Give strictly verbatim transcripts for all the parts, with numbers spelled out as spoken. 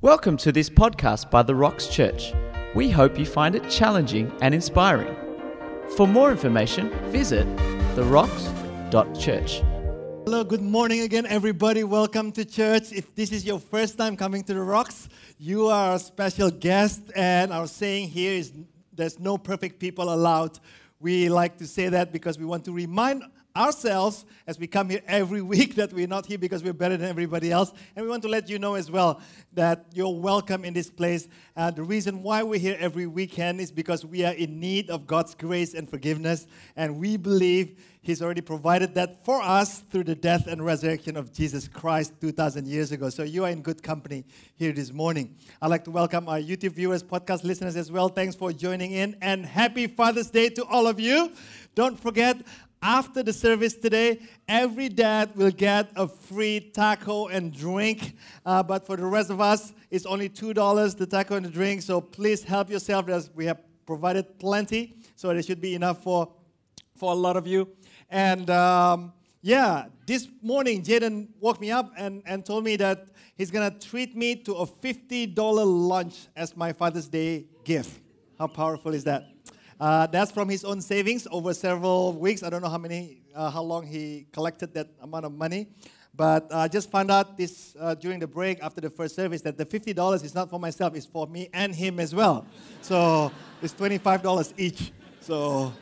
Welcome to this podcast by The Rocks Church. We hope you find it challenging and inspiring. For more information, visit the rocks dot church. Hello, good morning again, everybody. Welcome to church. If this is your first time coming to The Rocks, you are a special guest, and our saying here is there's no perfect people allowed. We like to say that because we want to remind ourselves as we come here every week that we're not here because we're better than everybody else. And we want to let you know as well that you're welcome in this place. Uh, the reason why we're here every weekend is because we are in need of God's grace and forgiveness. And we believe He's already provided that for us through the death and resurrection of Jesus Christ two thousand years ago. So you are in good company here this morning. I'd like to welcome our YouTube viewers, podcast listeners as well. Thanks for joining in. And happy Father's Day to all of you. Don't forget, after the service today, every dad will get a free taco and drink. Uh, but for the rest of us, it's only two dollars, the taco and the drink. So please help yourself, as we have provided plenty. So there should be enough for, for a lot of you. And um, yeah, this morning, Jaden woke me up and, and told me that he's going to treat me to a fifty dollars lunch as my Father's Day gift. How powerful is that? Uh, that's from his own savings over several weeks. I don't know how many, uh, how long he collected that amount of money. But I uh, just found out this uh, during the break after the first service that the fifty dollars is not for myself, it's for me and him as well. So it's twenty-five dollars each. So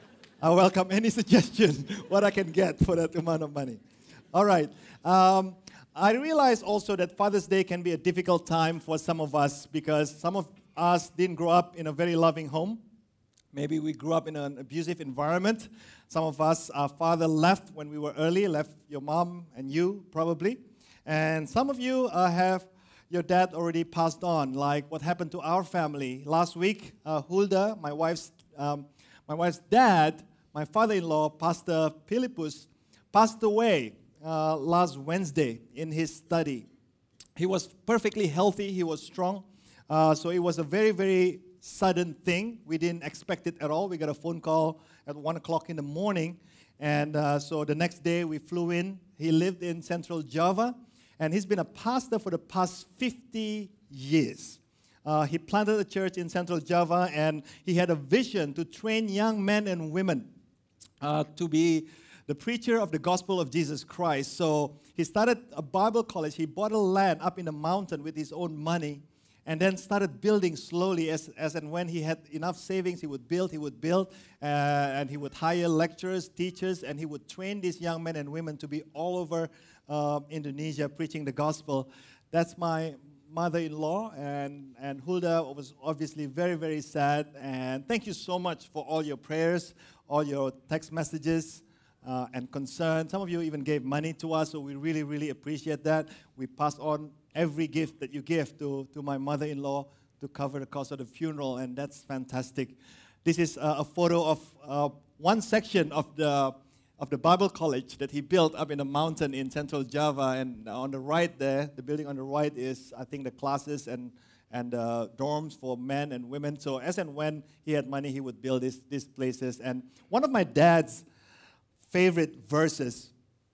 I welcome any suggestion what I can get for that amount of money. All right. Um, I realize also that Father's Day can be a difficult time for some of us because some of us didn't grow up in a very loving home. Maybe we grew up in an abusive environment. Some of us, our father left when we were early, left your mom and you probably. And some of you uh, have your dad already passed on, like what happened to our family. Last week, uh, Hulda, my wife's, um, my wife's dad, my father-in-law, Pastor Philippus, passed away uh, last Wednesday in his study. He was perfectly healthy. He was strong. Uh, so it was a very, very sudden thing. We didn't expect it at all. We got a phone call at one o'clock in the morning. And uh, so the next day we flew in. He lived in Central Java. And he's been a pastor for the past fifty years. Uh, he planted a church in Central Java. And he had a vision to train young men and women uh, to be the preacher of the gospel of Jesus Christ. So he started a Bible college. He bought a land up in the mountain with his own money. And then started building slowly as, as and when he had enough savings, he would build, he would build, uh, and he would hire lecturers, teachers, and he would train these young men and women to be all over uh, Indonesia preaching the gospel. That's my mother-in-law, and, and Hulda was obviously very, very sad. And thank you so much for all your prayers, all your text messages, uh, and concern. Some of you even gave money to us, so we really, really appreciate that. We passed on every gift that you give to, to my mother-in-law to cover the cost of the funeral, and that's fantastic. This is uh, a photo of uh, one section of the of the Bible college that he built up in a mountain in Central Java, and on the right there, the building on the right is, I think, the classes and and uh, dorms for men and women. So as and when he had money, he would build this, these places. And one of my dad's favorite verses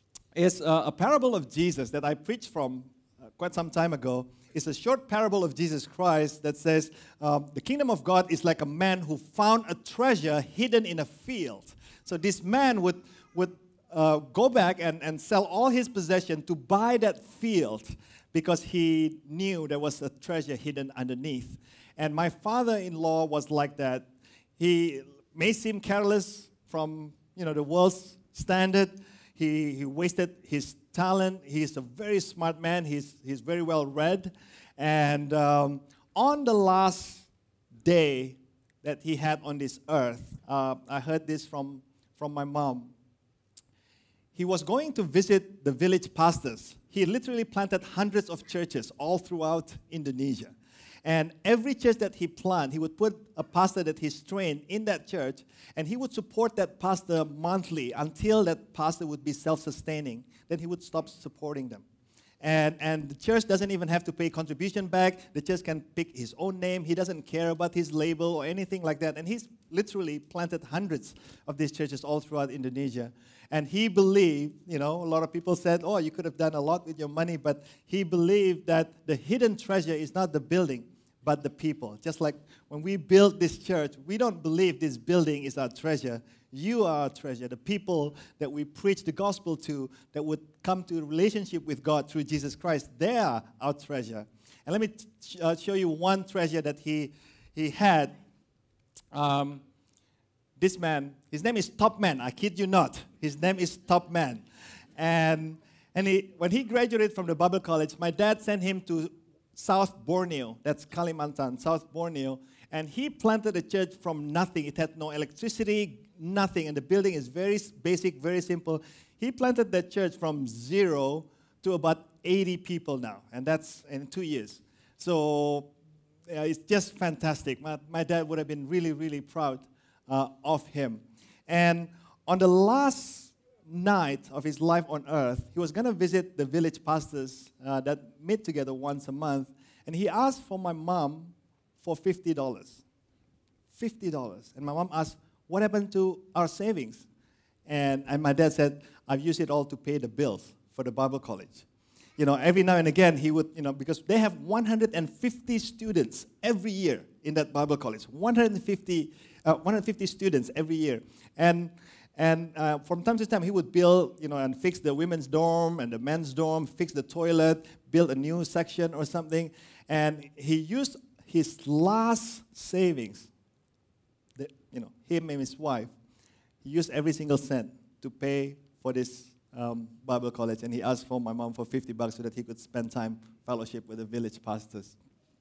is uh, a parable of Jesus that I preached from quite some time ago. It's a short parable of Jesus Christ that says, um, the kingdom of God is like a man who found a treasure hidden in a field. So this man would, would uh, go back and, and sell all his possession to buy that field because he knew there was a treasure hidden underneath. And my father-in-law was like that. He may seem careless from, you know, the world's standard. He, he wasted his talent. He's a very smart man. He's, he's very well read. And um, on the last day that he had on this earth, uh, I heard this from, from my mom. He was going to visit the village pastors. He literally planted hundreds of churches all throughout Indonesia. And every church that he planted, he would put a pastor that he's trained in that church, and he would support that pastor monthly until that pastor would be self-sustaining. Then he would stop supporting them. And, and the church doesn't even have to pay contribution back. The church can pick his own name. He doesn't care about his label or anything like that. And he's literally planted hundreds of these churches all throughout Indonesia. And he believed, you know, a lot of people said, oh, you could have done a lot with your money. But he believed that the hidden treasure is not the building, but the people. Just like when we build this church, we don't believe this building is our treasure. You are our treasure. The people that we preach the gospel to, that would come to a relationship with God through Jesus Christ, they are our treasure. And let me t- uh, show you one treasure that he he had. Um, this man, his name is Topman. I kid you not. His name is Topman. And and he, when he graduated from the Bible college, my dad sent him to South Borneo. That's Kalimantan, South Borneo. And he planted a church from nothing. It had no electricity, nothing, and the building is very basic, very simple. He planted that church from zero to about eighty people now, and that's in two years. So uh, it's just fantastic. My, my dad would have been really, really proud uh, of him. And on the last night of his life on earth, he was going to visit the village pastors uh, that meet together once a month, and he asked for my mom for fifty dollars. fifty dollars. And my mom asked, what happened to our savings? And, and my dad said, I've used it all to pay the bills for the Bible college. You know, every now and again, he would, you know, because they have one hundred fifty students every year in that Bible college. one hundred fifty, uh, one hundred fifty students every year. And and uh, from time to time, he would build, you know, and fix the women's dorm and the men's dorm, fix the toilet, build a new section or something. And he used his last savings, the, you know, him and his wife, he used every single cent to pay for this um, Bible college, and he asked for my mom for fifty bucks so that he could spend time fellowship with the village pastors.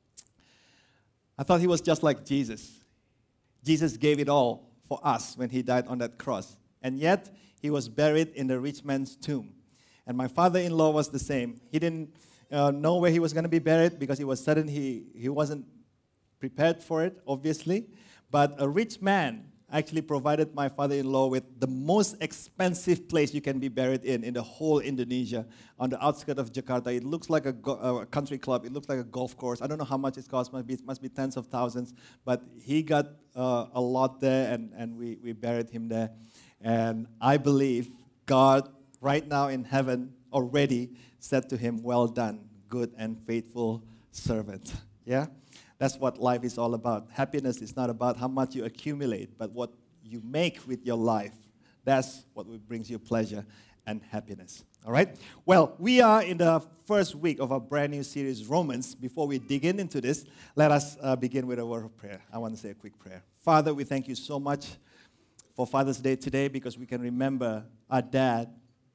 I thought he was just like Jesus. Jesus gave it all for us when he died on that cross, and yet he was buried in the rich man's tomb. And my father-in-law was the same. He didn't uh, know where he was going to be buried because it was sudden. He, he wasn't prepared for it, obviously. But a rich man actually provided my father-in-law with the most expensive place you can be buried in, in the whole Indonesia, on the outskirts of Jakarta. It looks like a, go- a country club. It looks like a golf course. I don't know how much it costs. Must be, it must be tens of thousands. But he got uh, a lot there, and, and we, we buried him there. And I believe God, right now in heaven, already said to him, well done, good and faithful servant. Yeah? That's what life is all about. Happiness is not about how much you accumulate, but what you make with your life. That's what brings you pleasure and happiness. All right? Well, we are in the first week of our brand new series, Romans. Before we dig in into this, let us uh, begin with a word of prayer. I want to say a quick prayer. Father, we thank you so much for Father's Day today because we can remember our dad.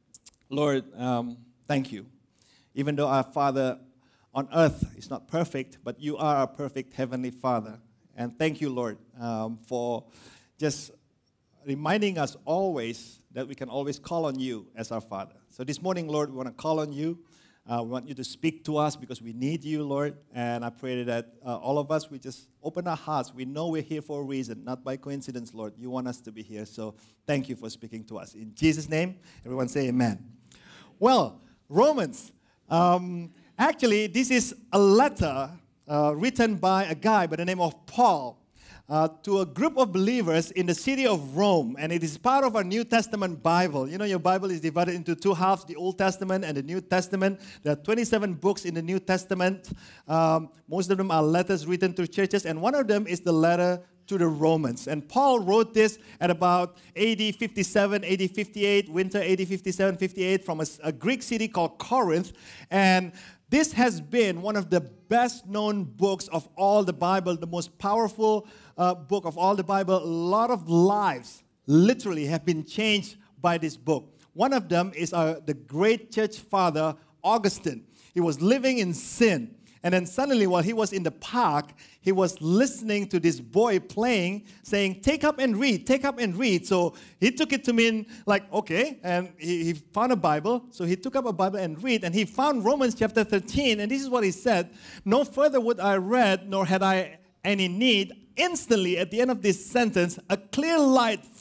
Lord, um, thank you. Even though our father on earth is not perfect, but you are our perfect Heavenly Father. And thank you, Lord, um, for just reminding us always that we can always call on you as our Father. So this morning, Lord, we want to call on you. Uh, we want you to speak to us because we need you, Lord. And I pray that uh, all of us, we just open our hearts. We know we're here for a reason, not by coincidence, Lord. You want us to be here. So thank you for speaking to us. In Jesus' name, everyone say amen. Well, Romans. Um, Actually, this is a letter uh, written by a guy by the name of Paul uh, to a group of believers in the city of Rome. And it is part of our New Testament Bible. You know, your Bible is divided into two halves, the Old Testament and the New Testament. There are twenty-seven books in the New Testament. Um, most of them are letters written to churches, and one of them is the letter to the Romans. And Paul wrote this at about A D fifty-seven, A D fifty-eight, winter A D fifty-seven, fifty-eight, from a, a Greek city called Corinth. And this has been one of the best-known books of all the Bible, the most powerful uh, book of all the Bible. A lot of lives literally have been changed by this book. One of them is uh, the great church father, Augustine. He was living in sin. And then suddenly, while he was in the park, he was listening to this boy playing, saying, take up and read, take up and read. So he took it to mean, like, okay, and he, he found a Bible. So he took up a Bible and read, and he found Romans chapter thirteen, and this is what he said, no further would I read, nor had I any need. Instantly, at the end of this sentence, a clear light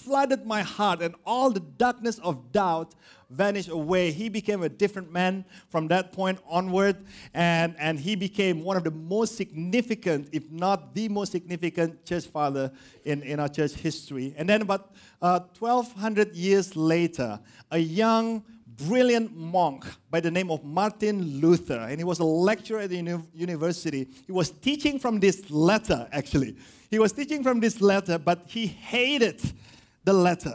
flooded my heart, and all the darkness of doubt vanished away. He became a different man from that point onward, and, and he became one of the most significant, if not the most significant church father in, in our church history. And then about uh, twelve hundred years later, a young, brilliant monk by the name of Martin Luther, and he was a lecturer at the uni- university. He was teaching from this letter, actually. He was teaching from this letter, but he hated the letter.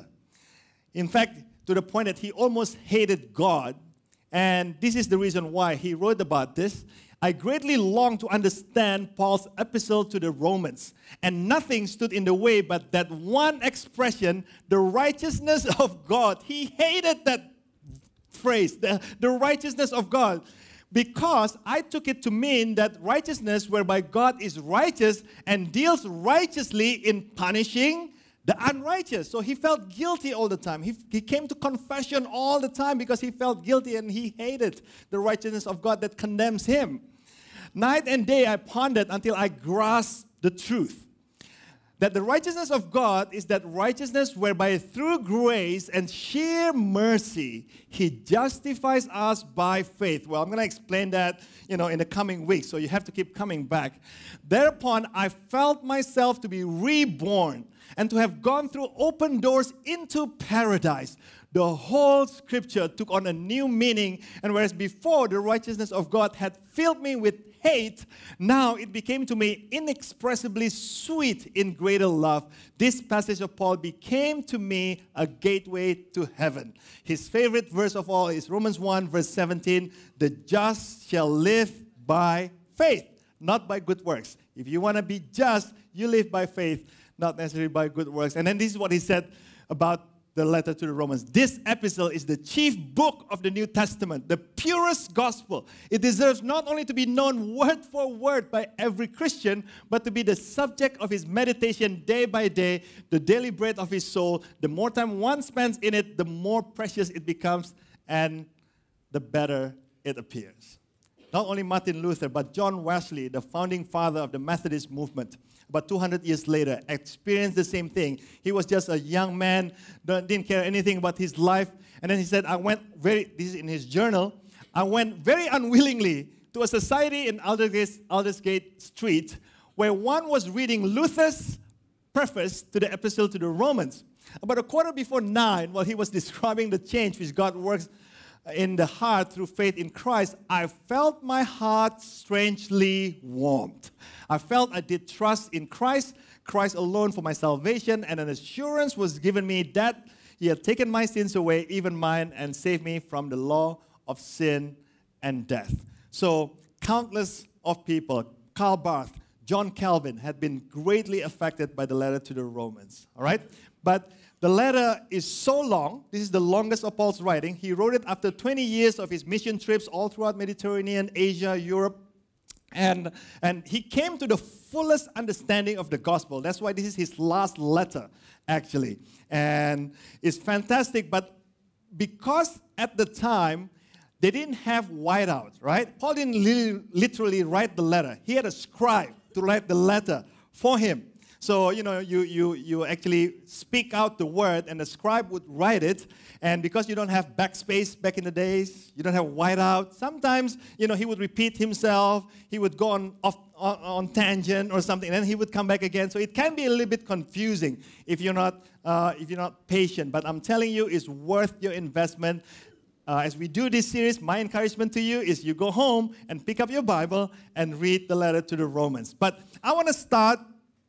In fact, to the point that he almost hated God. And this is the reason why he wrote about this. I greatly long to understand Paul's epistle to the Romans, and nothing stood in the way but that one expression, the righteousness of God. He hated that phrase, the, the righteousness of God, because I took it to mean that righteousness whereby God is righteous and deals righteously in punishing the unrighteous. So he felt guilty all the time. He, he came to confession all the time because he felt guilty and he hated the righteousness of God that condemns him. Night and day I pondered until I grasped the truth. That the righteousness of God is that righteousness whereby through grace and sheer mercy, He justifies us by faith. Well, I'm going to explain that, you know, in the coming weeks, so you have to keep coming back. Thereupon, I felt myself to be reborn and to have gone through open doors into paradise. The whole scripture took on a new meaning, and whereas before the righteousness of God had filled me with hate, now it became to me inexpressibly sweet in greater love. This passage of Paul became to me a gateway to heaven. His favorite verse of all is Romans one, verse seventeen, the just shall live by faith, not by good works. If you want to be just, you live by faith, not necessarily by good works. And then this is what he said about the letter to the Romans. This epistle is the chief book of the New Testament, the purest gospel. It deserves not only to be known word for word by every Christian, but to be the subject of his meditation day by day, the daily bread of his soul. The more time one spends in it, the more precious it becomes, and the better it appears. Not only Martin Luther, but John Wesley, the founding father of the Methodist movement, about two hundred years later, experienced the same thing. He was just a young man, didn't care anything about his life. And then he said, I went very, this is in his journal, I went very unwillingly to a society in Aldersgate, Aldersgate Street where one was reading Luther's preface to the epistle to the Romans. About a quarter before nine, while he was describing the change which God works in the heart through faith in Christ, I felt my heart strangely warmed. I felt I did trust in Christ, Christ alone for my salvation, and an assurance was given me that He had taken my sins away, even mine, and saved me from the law of sin and death. So countless of people, Karl Barth, John Calvin, had been greatly affected by the letter to the Romans. All right? But the letter is so long. This is the longest of Paul's writing. He wrote it after twenty years of his mission trips all throughout Mediterranean, Asia, Europe. And, and he came to the fullest understanding of the gospel. That's why this is his last letter, actually. And it's fantastic, but because at the time, they didn't have whiteout, right? Paul didn't li- literally write the letter. He had a scribe to write the letter for him. So, you know, you, you, you actually speak out the word, and the scribe would write it. And because you don't have backspace back in the days, you don't have whiteout, sometimes, you know, he would repeat himself. He would go on, off, on, on tangent or something, and then he would come back again. So it can be a little bit confusing if you're not, uh, if you're not patient. But I'm telling you, it's worth your investment. Uh, as we do this series, my encouragement to you is you go home and pick up your Bible and read the letter to the Romans. But I want to start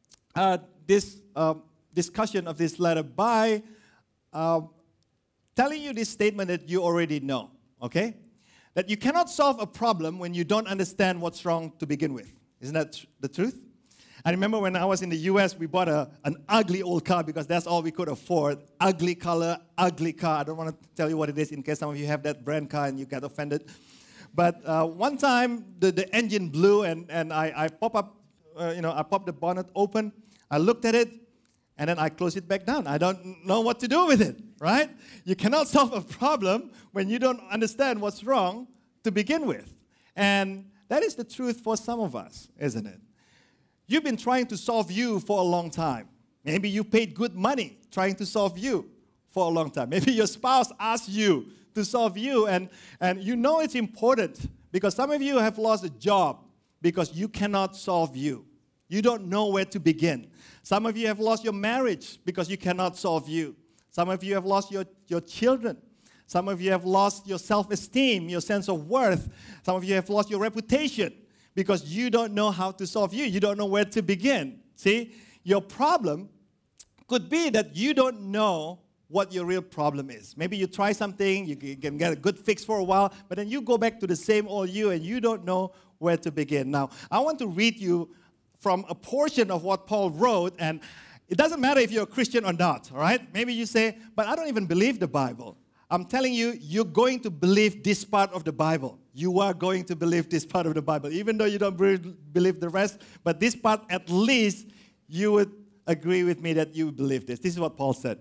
Uh, this uh, discussion of this letter by uh, telling you this statement that you already know, okay? That you cannot solve a problem when you don't understand what's wrong to begin with. Isn't that tr- the truth? I remember when I was in the U S, we bought a, an ugly old car because that's all we could afford. Ugly color, ugly car. I don't want to tell you what it is in case some of you have that brand car and you get offended. But uh, one time, the, the engine blew, and, and I, I pop up, uh, you know, I popped the bonnet open. I looked at it, and then I closed it back down. I don't know what to do with it, right? You cannot solve a problem when you don't understand what's wrong to begin with. And that is the truth for some of us, isn't it? You've been trying to solve you for a long time. Maybe you paid good money trying to solve you for a long time. Maybe your spouse asked you to solve you, and, and you know it's important because some of you have lost a job because you cannot solve you. You don't know where to begin. Some of you have lost your marriage because you cannot solve you. Some of you have lost your, your children. Some of you have lost your self-esteem, your sense of worth. Some of you have lost your reputation because you don't know how to solve you. You don't know where to begin. See, your problem could be that you don't know what your real problem is. Maybe you try something, you can get a good fix for a while, but then you go back to the same old you and you don't know where to begin. Now, I want to read you from a portion of what Paul wrote, and it doesn't matter if you're a Christian or not, all right? Maybe you say, but I don't even believe the Bible. I'm telling you, you're going to believe this part of the Bible. You are going to believe this part of the Bible, even though you don't believe the rest, but this part, at least, you would agree with me that you believe this. This is what Paul said.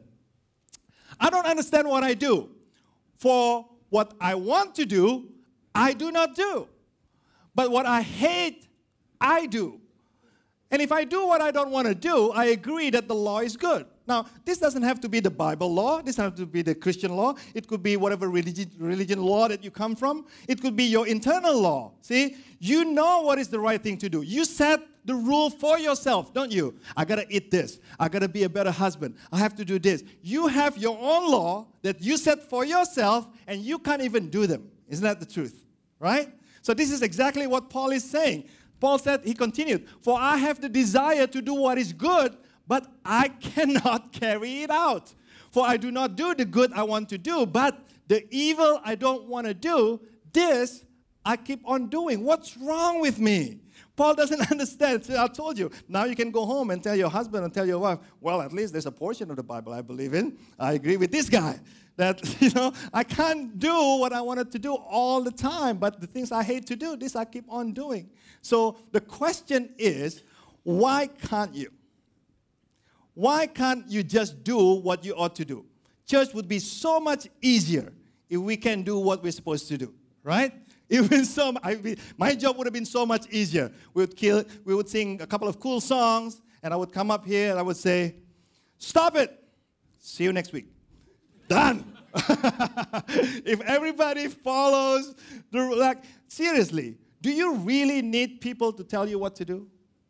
I don't understand what I do. For what I want to do, I do not do. But what I hate, I do. And if I do what I don't want to do, I agree that the law is good. Now, this doesn't have to be the Bible law. This doesn't have to be the Christian law. It could be whatever religion, religion law that you come from. It could be your internal law. See, you know what is the right thing to do. You set the rule for yourself, don't you? I got to eat this. I got to be a better husband. I have to do this. You have your own law that you set for yourself, and you can't even do them. Isn't that the truth? Right? So this is exactly what Paul is saying. Paul said, he continued, for I have the desire to do what is good, but I cannot carry it out. For I do not do the good I want to do, but the evil I don't want to do, this I keep on doing. What's wrong with me? Paul doesn't understand. So I told you. Now you can go home and tell your husband and tell your wife, well, at least there's a portion of the Bible I believe in. I agree with this guy. That, you know, I can't do what I wanted to do all the time, but the things I hate to do, this I keep on doing. So the question is, why can't you? Why can't you just do what you ought to do? Church would be so much easier if we can do what we're supposed to do, right? It would be so, I mean, my job would have been so much easier. We would, kill, we would sing a couple of cool songs, and I would come up here and I would say, stop it. See you next week. Done. If everybody follows the, like, seriously, do you really need people to tell you what to do?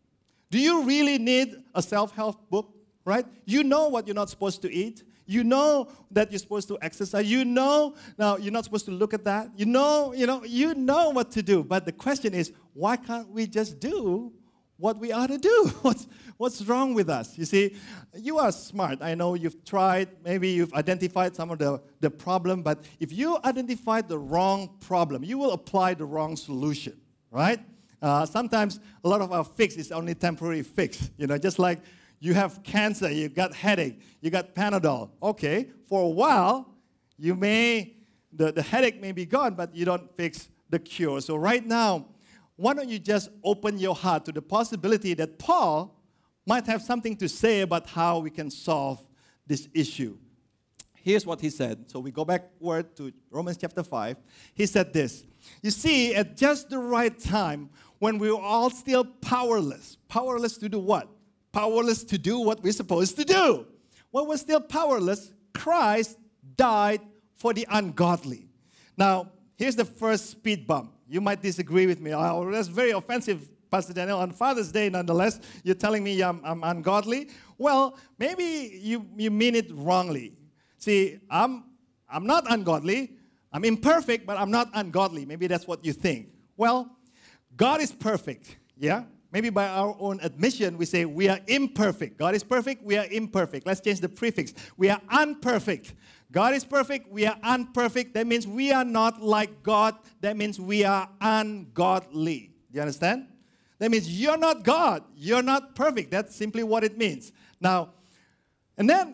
Do you really need a self-help book, right? You know what you're not supposed to eat. You know that you're supposed to exercise. You know now you're not supposed to look at that. You know, you know, you know what to do. But the question is, why can't we just do what we ought to do? What's, what's wrong with us? You see, you are smart. I know you've tried, maybe you've identified some of the, the problem, but if you identified the wrong problem, you will apply the wrong solution, right? Uh, sometimes a lot of our fix is only temporary fix. You know, just like you have cancer, you got headache, you got Panadol. Okay, for a while, you may, the, the headache may be gone, but you don't fix the cure. So right now, why don't you just open your heart to the possibility that Paul might have something to say about how we can solve this issue. Here's what he said. So we go backward to Romans chapter five. He said this. You see, at just the right time, when we were all still powerless, powerless to do what? Powerless to do what we're supposed to do. When we're still powerless, Christ died for the ungodly. Now, here's the first speed bump. You might disagree with me. Oh, that's very offensive, Pastor Daniel. On Father's Day, nonetheless, you're telling me I'm, I'm ungodly? Well, maybe you, you mean it wrongly. See, I'm, I'm not ungodly. I'm imperfect, but I'm not ungodly. Maybe that's what you think. Well, God is perfect, yeah? Maybe by our own admission, we say we are imperfect. God is perfect, we are imperfect. Let's change the prefix. We are unperfect. God is perfect, we are unperfect. That means we are not like God. That means we are ungodly. Do you understand? That means you're not God. You're not perfect. That's simply what it means. Now, and then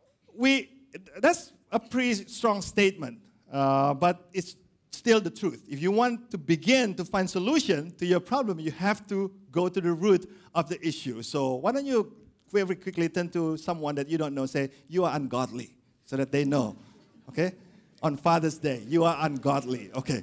we, that's a pretty strong statement, uh, but it's still the truth. If you want to begin to find solution to your problem, you have to go to the root of the issue. So why don't you very quickly turn to someone that you don't know, say, you are ungodly, so that they know, okay? On Father's Day, you are ungodly, okay.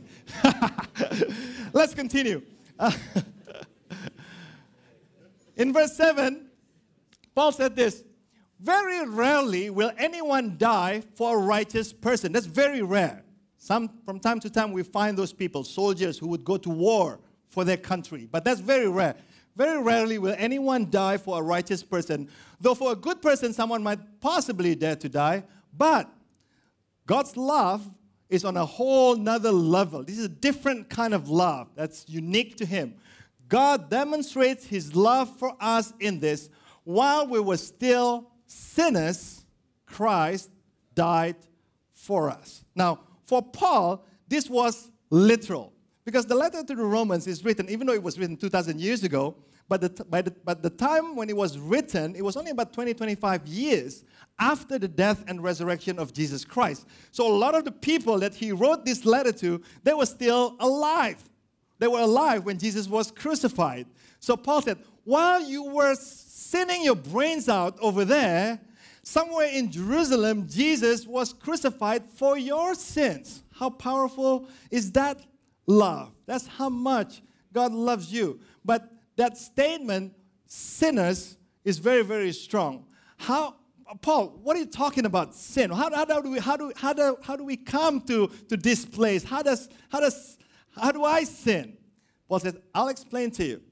Let's continue. Uh, in verse seven, Paul said this, very rarely will anyone die for a righteous person. That's very rare. Some, from time to time, we find those people, soldiers who would go to war for their country. But that's very rare. Very rarely will anyone die for a righteous person. Though for a good person, someone might possibly dare to die. But God's love is on a whole nother level. This is a different kind of love that's unique to Him. God demonstrates His love for us in this. While we were still sinners, Christ died for us. Now, for Paul, this was literal. Because the letter to the Romans is written, even though it was written two thousand years ago, but the, by the, but the time when it was written, it was only about twenty, twenty-five years after the death and resurrection of Jesus Christ. So a lot of the people that he wrote this letter to, they were still alive. They were alive when Jesus was crucified. So Paul said, while you were sinning your brains out over there, somewhere in Jerusalem, Jesus was crucified for your sins. How powerful is that love? That's how much God loves you. But that statement, sinners, is very, very strong. How, Paul, what are you talking about, sin? How, how, how do we how do how do how do we come to, to this place? How does how does how do I sin? Paul says, I'll explain to you.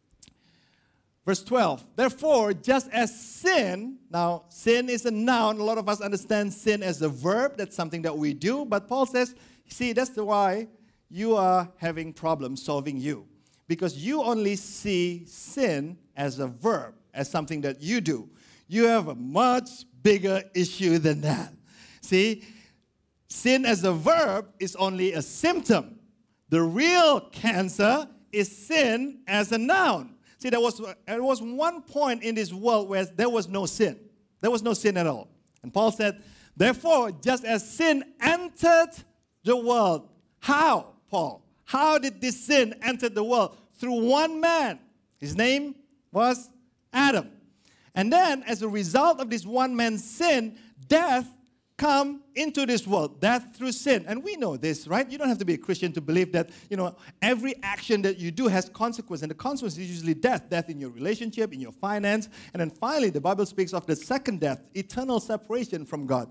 Verse twelve, therefore, just as sin, now sin is a noun. A lot of us understand sin as a verb. That's something that we do. But Paul says, see, that's why you are having problems solving you. Because you only see sin as a verb, as something that you do. You have a much bigger issue than that. See, sin as a verb is only a symptom. The real cancer is sin as a noun. See, there was, there was one point in this world where there was no sin. There was no sin at all. And Paul said, therefore, just as sin entered the world, how, Paul? How did this sin enter the world? Through one man. His name was Adam. And then, as a result of this one man's sin, death come into this world. Death through sin. And we know this, right? You don't have to be a Christian to believe that, you know, every action that you do has consequence. And the consequence is usually death. Death in your relationship, in your finance. And then finally, the Bible speaks of the second death, eternal separation from God.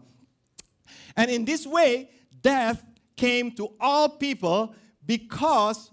And in this way, death came to all people because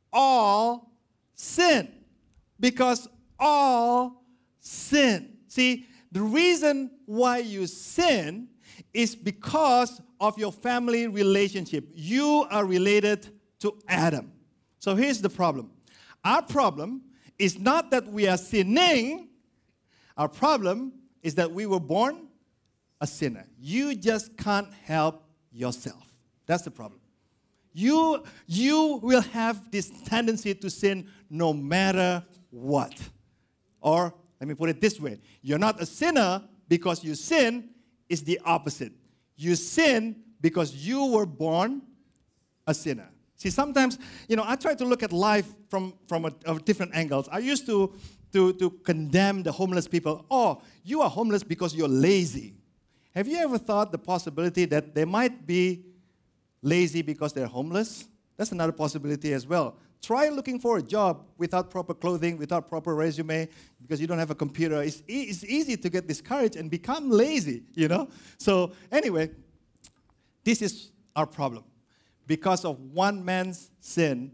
all sin. Because all sin. See, the reason why you sin is because of your family relationship. You are related to Adam. So here's the problem. Our problem is not that we are sinning. Our problem is that we were born a sinner. You just can't help yourself. That's the problem. You, you will have this tendency to sin no matter what. Or, let me put it this way. You're not a sinner because you sin. It's the opposite. You sin because you were born a sinner. See, sometimes, you know, I try to look at life from, from a, of different angles. I used to, to, to condemn the homeless people. Oh, you are homeless because you're lazy. Have you ever thought the possibility that they might be lazy because they're homeless? That's another possibility as well. Try looking for a job without proper clothing, without proper resume, because you don't have a computer. It's, e- it's easy to get discouraged and become lazy, you know? So anyway, this is our problem. Because of one man's sin,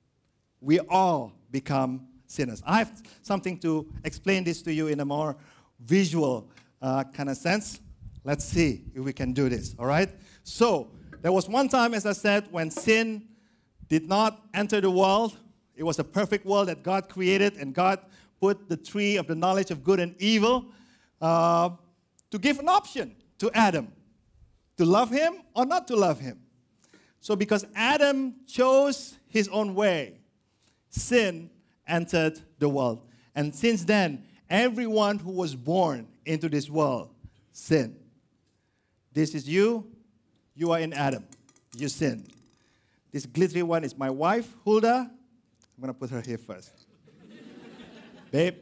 we all become sinners. I have something to explain this to you in a more visual uh, kind of sense. Let's see if we can do this, all right? So, there was one time, as I said, when sin did not enter the world. It was a perfect world that God created, and God put the tree of the knowledge of good and evil uh, to give an option to Adam, to love him or not to love him. So because Adam chose his own way, sin entered the world. And since then, everyone who was born into this world sinned. This is you. You are in Adam. You sinned. This glittery one is my wife, Hulda. I'm going to put her here first. Babe.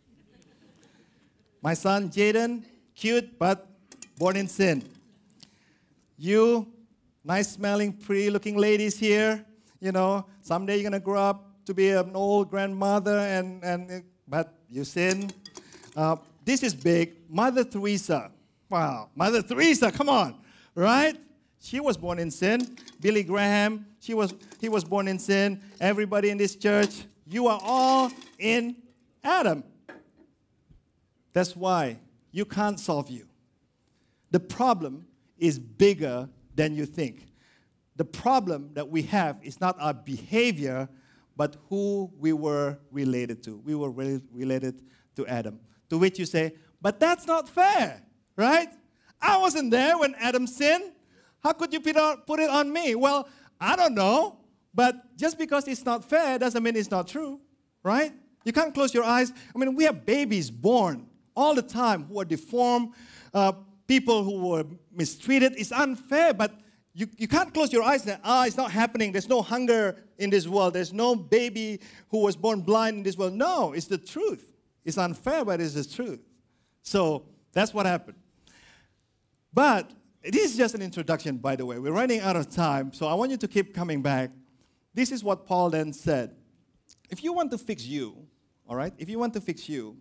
My son, Jaden, cute, but born in sin. You, nice-smelling, pretty-looking ladies here. You know, someday you're going to grow up to be an old grandmother, and, and but you sin. Uh, this is big. Mother Teresa. Wow, Mother Teresa, come on, right? She was born in sin. Billy Graham, she was, he was born in sin. Everybody in this church, you are all in Adam. That's why you can't solve you. The problem is bigger than you think. The problem that we have is not our behavior, but who we were related to. We were re- related to Adam. To which you say, but that's not fair, right? I wasn't there when Adam sinned. How could you put it on me? Well, I don't know, but just because it's not fair doesn't mean it's not true, right? You can't close your eyes. I mean, we have babies born all the time who are deformed, uh, people who were mistreated. It's unfair, but you, you can't close your eyes and say, ah, it's not happening. There's no hunger in this world. There's no baby who was born blind in this world. No, it's the truth. It's unfair, but it's the truth. So that's what happened. But this is just an introduction, by the way. We're running out of time, so I want you to keep coming back. This is what Paul then said. If you want to fix you, all right, if you want to fix you,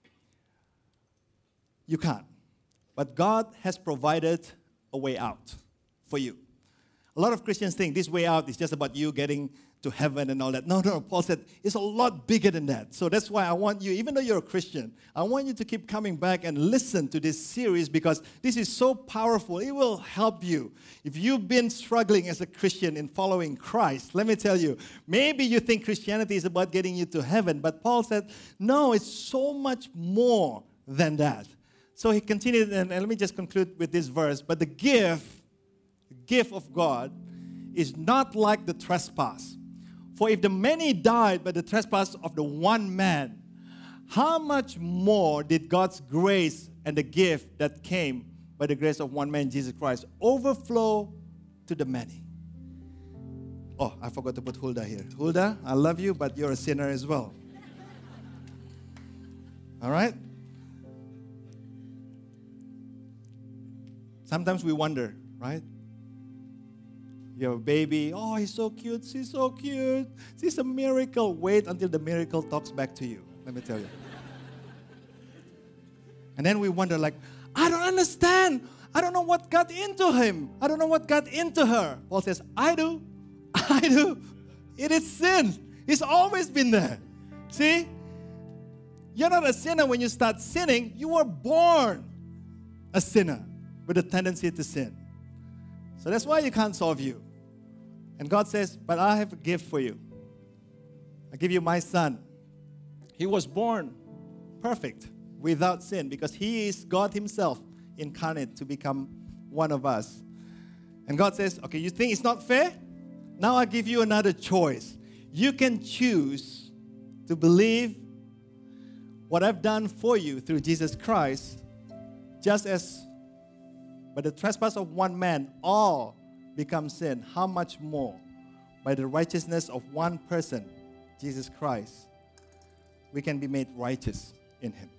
you can't. But God has provided a way out for you. A lot of Christians think this way out is just about you getting to heaven and all that. No, no, Paul said it's a lot bigger than that. So that's why I want you, even though you're a Christian, I want you to keep coming back and listen to this series because this is so powerful. It will help you. If you've been struggling as a Christian in following Christ, let me tell you, maybe you think Christianity is about getting you to heaven, but Paul said, no, it's so much more than that. So he continued, and let me just conclude with this verse. But the gift, the gift of God is not like the trespass. For if the many died by the trespass of the one man, how much more did God's grace and the gift that came by the grace of one man, Jesus Christ, overflow to the many? Oh, I forgot to put Hulda here. Hulda, I love you, but you're a sinner as well. All right? Sometimes we wonder, right? You have a baby. Oh, he's so cute. She's so cute. She's a miracle. Wait until the miracle talks back to you. Let me tell you. And then we wonder, like, I don't understand. I don't know what got into him. I don't know what got into her. Paul says, I do. I do. It is sin. It's always been there. See? You're not a sinner when you start sinning. You were born a sinner with a tendency to sin. So that's why you can't solve you. And God says, but I have a gift for you. I give you my son. He was born perfect, without sin, because he is God himself incarnate to become one of us. And God says, okay, you think it's not fair? Now I give you another choice. You can choose to believe what I've done for you through Jesus Christ, just as by the trespass of one man, all become sin. How much more by the righteousness of one person, Jesus Christ, we can be made righteous in him.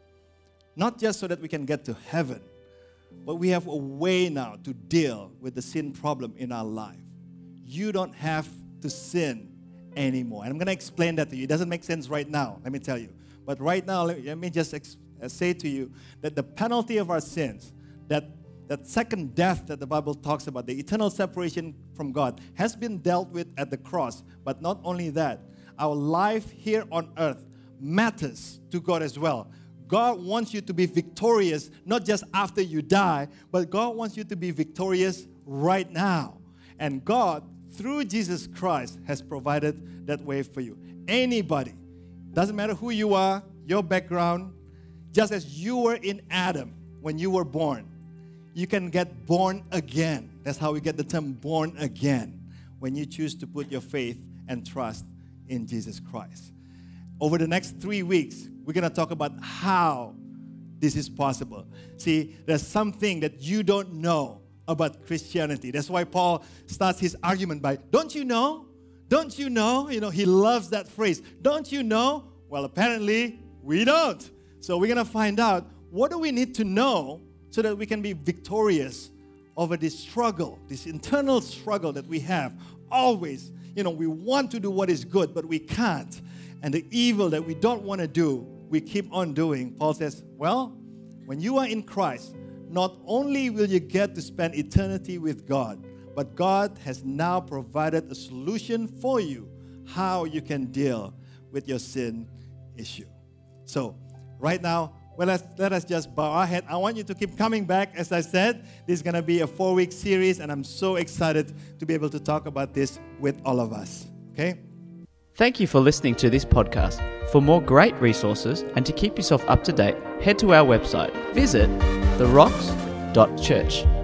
Not just so that we can get to heaven, but we have a way now to deal with the sin problem in our life. You don't have to sin anymore. And I'm going to explain that to you. It doesn't make sense right now, let me tell you. But right now, let me, let me just ex- say to you that the penalty of our sins, that That second death that the Bible talks about, the eternal separation from God, has been dealt with at the cross. But not only that, our life here on earth matters to God as well. God wants you to be victorious, not just after you die, but God wants you to be victorious right now. And God, through Jesus Christ, has provided that way for you. Anybody, doesn't matter who you are, your background, just as you were in Adam when you were born, you can get born again. That's how we get the term born again, when you choose to put your faith and trust in Jesus Christ. Over the next three weeks, we're going to talk about how this is possible. See, there's something that you don't know about Christianity. That's why Paul starts his argument by, don't you know? Don't you know? You know, he loves that phrase. Don't you know? Well, apparently, we don't. So we're going to find out, what do we need to know so that we can be victorious over this struggle, this internal struggle that we have. Always, you know, we want to do what is good, but we can't. And the evil that we don't want to do, we keep on doing, Paul says, well, when you are in Christ, not only will you get to spend eternity with God, but God has now provided a solution for you how you can deal with your sin issue. So, right now, well, let's, let us just bow our head. I want you to keep coming back. As I said, this is going to be a four-week series, and I'm so excited to be able to talk about this with all of us. Okay? Thank you for listening to this podcast. For more great resources and to keep yourself up to date, head to our website. Visit the rocks dot church.